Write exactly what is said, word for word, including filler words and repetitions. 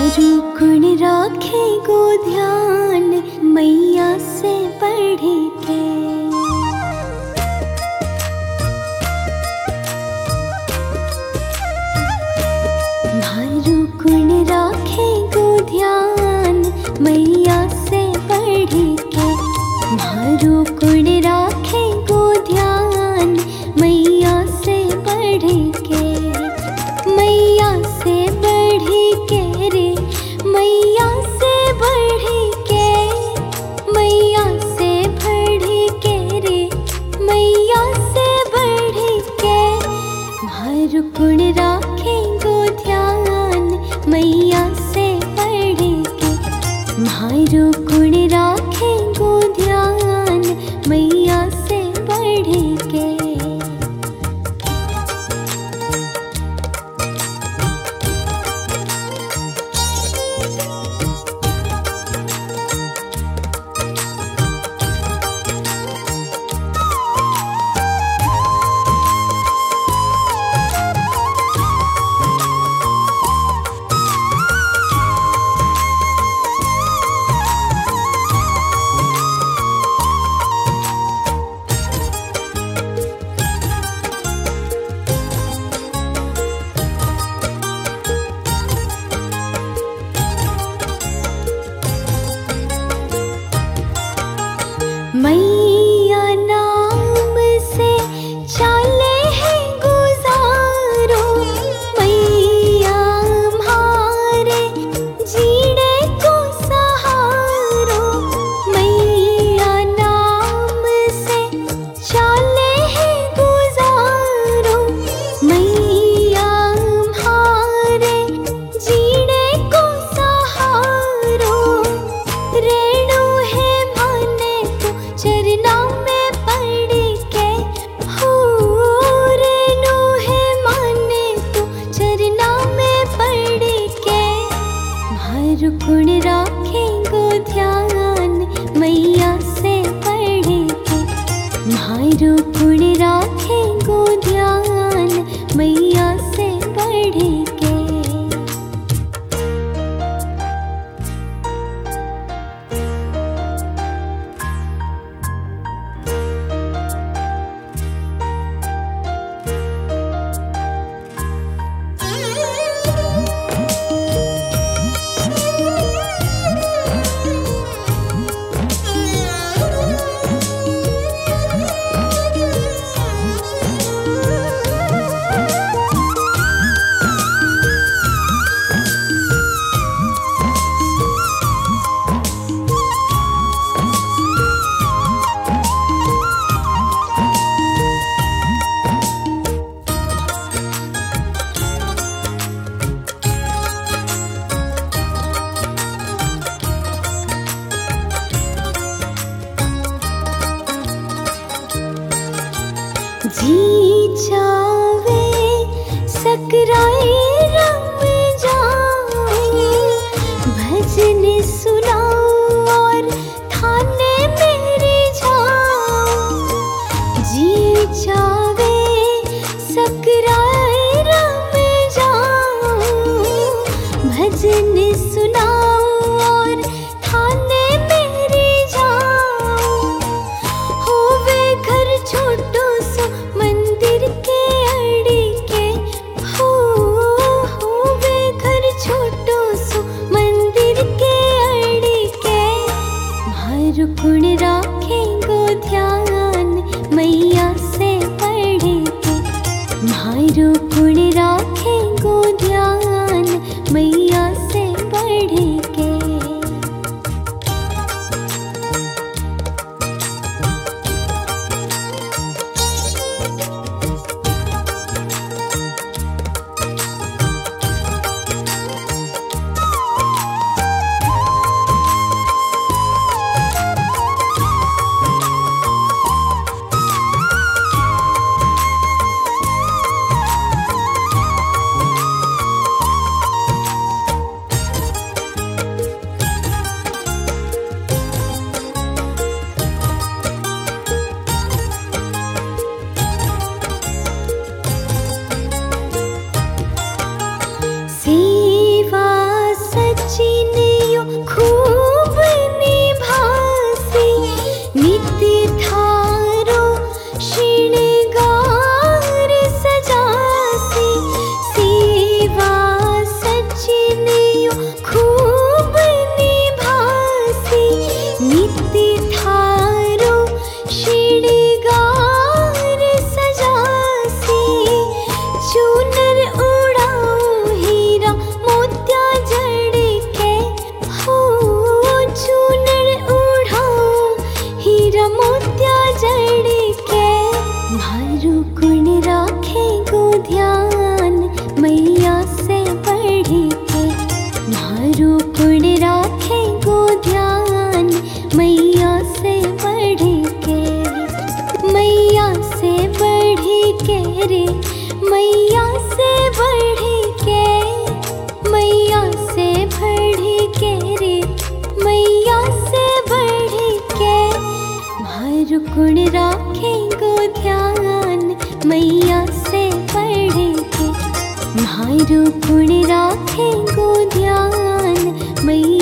मारू गुण राखे गो ध्यान मैया से बढ़ के। मारू गुण राखे गो ध्यान मैया से बढ़ के। मारू गुण राखे गो ध्यान मैया से बढ़ के। मैया से बढ़ के रे मैया से बढ़ के। मैया से बढ़ के रे मैया से बढ़ के। मारू गुण राखे गो ध्यान मैया से बढ़ के। मारू गुण राखे गो ध्यान मैया से बढ़ के। मैया नाम से चाले है गुजारो। मैया हमारे जीने को सहारो। मैया नाम से चाले है गुजारो। मैया हमारे जीने को सहारो। रेणु है माने तो चरना में पड़ के। हो रेणु है माने तो चरना में पड़ के। मारू गुण राखे गो ध्यान मैया से बढ़ के। मारू गुण राखे गो ध्यान मैया से बढ़ के। जी चावे सकराए रम जाए। भजन सुनाओ और थाने मेरे जाओ। जी चावे सकराए रम जाओ। भजन सुनाओ और थाने मेरे जाओ। होवे घर छोटो सो मंदिर के अड़ के। हो मारू गुण राखे गो ध्यान मैया से बढ़ के। मारू गुण राखे गो ध्यान मैया से बढ़ के। मैया से बढ़ के रे मैया से बढ़ के। मैया से बढ़ के रे मैया से बढ़ के। मारू गुण राखे गो ध्यान मैया से बढ़ के। मारू गुण राखे गो ध्यान मैया